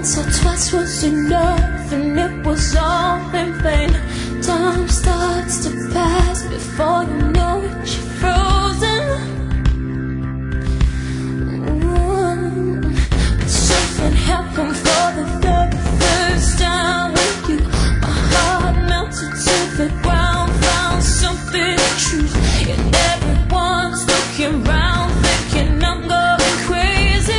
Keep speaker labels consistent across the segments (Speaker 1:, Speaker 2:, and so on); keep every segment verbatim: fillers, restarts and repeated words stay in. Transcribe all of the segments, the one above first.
Speaker 1: once or twice was enough, and it was all in vain. Time starts to pass before you know it, you're frozen. Ooh. But something happened for the very first time with you. My heart melted to the ground, found something true, and everyone's looking round, thinking I'm going crazy.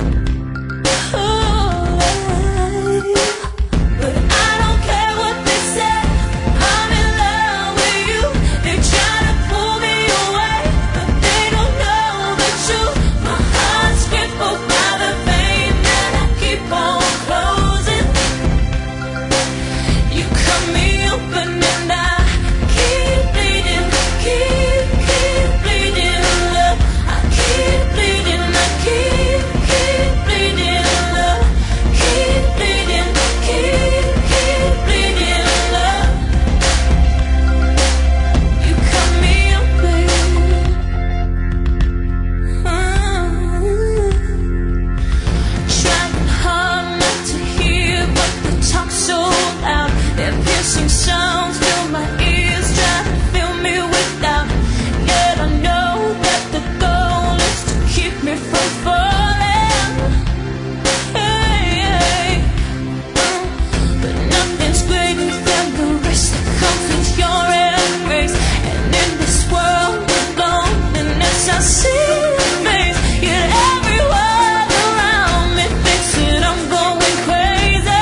Speaker 1: Sounds fill my ears, try to fill me with doubt. Yet I know that the goal is to keep me from falling. Hey, hey. Mm. But nothing's greater than the risk that comes with your embrace. And in this world of loneliness, I see your face. Yet everyone around me thinks that I'm going crazy.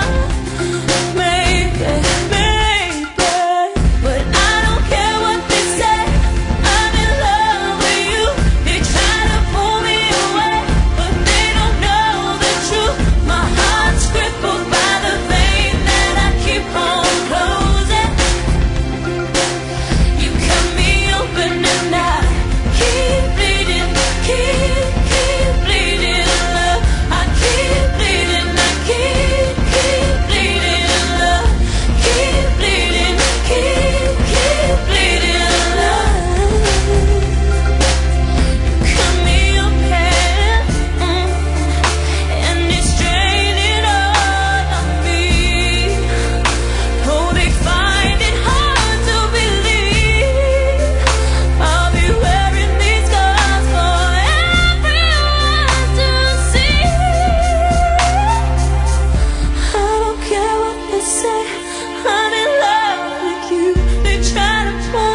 Speaker 1: Maybe. I'm in love with you. They try to pull